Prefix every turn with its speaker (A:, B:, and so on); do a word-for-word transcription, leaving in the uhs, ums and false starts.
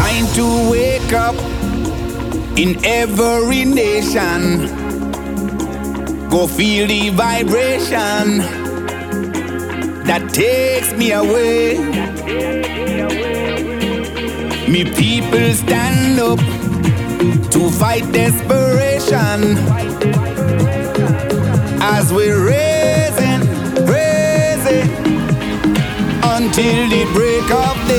A: time to wake up in every nation. Go feel the vibration that takes me away. Me people stand up to fight desperation as we're raising, raising until the break of day.